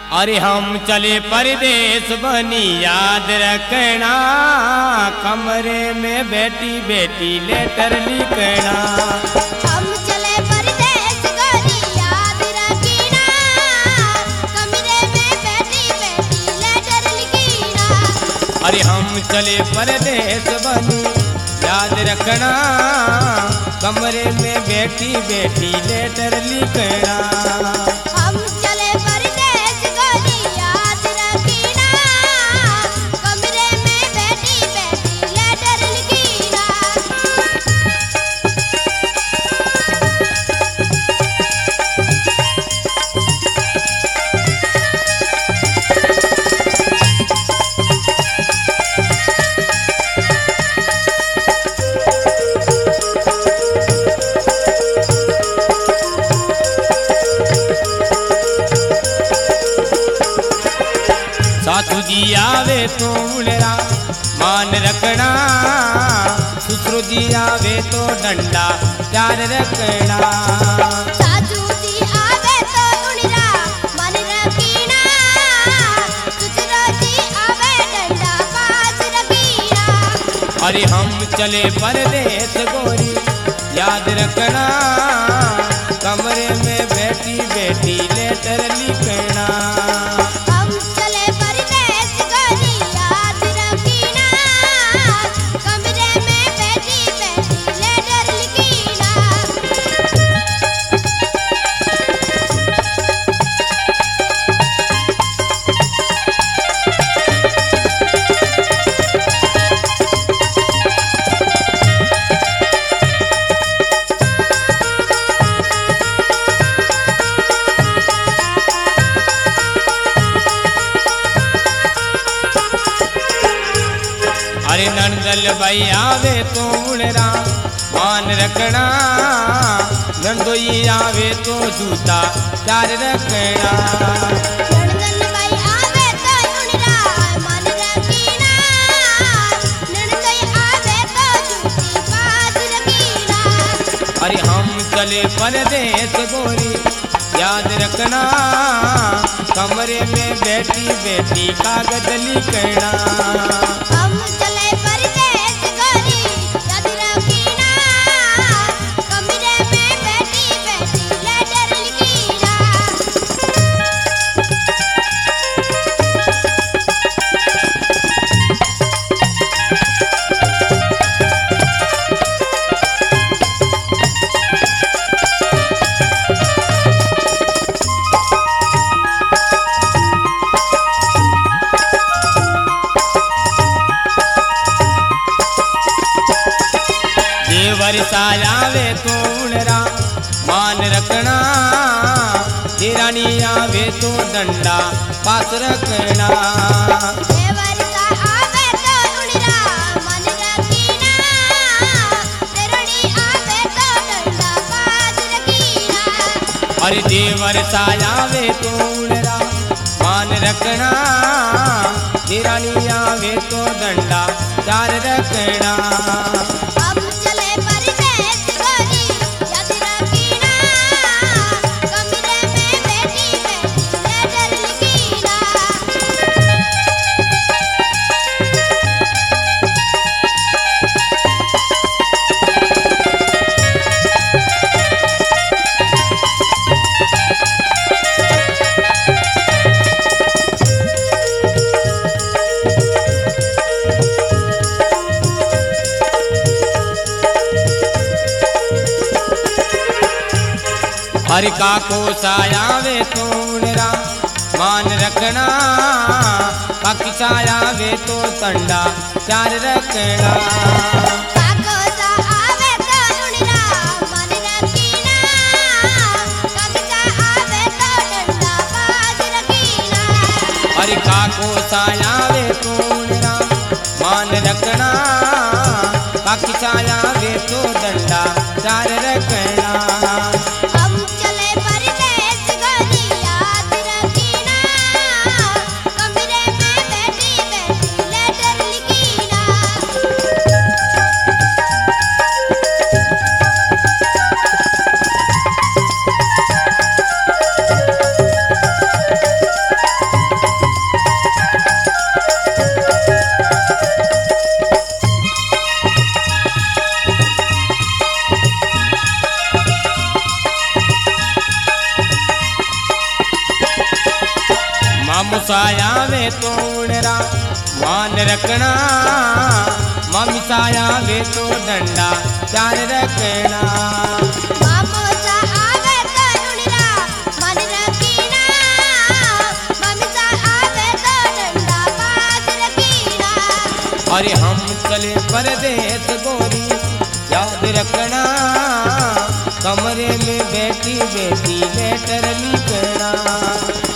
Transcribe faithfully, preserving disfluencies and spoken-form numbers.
अरे हम चले परदेश बनी याद रखना, कमरे में बैठी बैठी लेटर लिखना। हम चले परदेश बनी याद रखना, कमरे में बैठी बैठी लेटर लिखना। अरे हम चले परदेश बनी याद रखना, कमरे में बैठी बैठी लेटर लिखना। हम चले परदेश बनी याद रखना, कमरे में बैठी बैठी लेटर लिखना। सासू जी आवे तो उलरा मान रखना, ससुर जी आवे तो डंडा प्यार रखना। सासू जी आवे तो उलरा मान रखना, ससुर जी आवे डंडा पास रखना। अरे हम चले परदेश गोरी याद रखना, कमरे में बैठी बैठी लेटर लिखना। हम चले परदेश बनी याद रखना, कमरे में बैठी बैठी लेटर लिखना। अरे नंदल भाई आवे तो उड़रा मान रखना, नंदोई आवे तो जूता प्यार रखना। नंदन भाई आवे तो उनरा मान रखना, नंदोई आवे तो जूती पास रखना। अरे हम चले परदेश गोरी याद रखना, कमरे में बैठी बैठी कागज लिखना। हम चले परदेश बनी याद रखना, कमरे में बैठी बैठी लेटर लिखना। देवर सायावे तो उड़रा मान रखना, देरानी आवे तो डंडा पास रखना। देवर सा आवे तो उड़रा मान रखना, तेरणी आवे तो डंडा पास रखना। अरे देवर सायावे तो उड़रा मान रखना, देरानी आवे तो डंडा चार रखना। हम चले परदेश बनी याद रखना, कमरे में बैठी बैठी लेटर लिखना। हर का को सायावे तो उड़रा मान रखना, पाकी सायावे तो संडा चार रखना। काको सा आवे तो उड़रा मान रखना, काका आवे तो डंडा पास रखना। हर का को सायावे तो उड़रा मान रखना, पाकी सायावे तो डंडा चार रखना। हम चले परदेश बनी याद रखना, कमरे में बैठी बैठी लेटर लिखना। मामूसा आवे तो उड़रा मान रखना, मामीसा आवे तो डंडा चार रखना। मामूसा आवे तो उड़रा मान रखना, मामीसा आवे तो डंडा पास रखना। अरे हम चले परदेस गोरी याद रखना, कमरे में बैठी बैठी लेटर लिखना।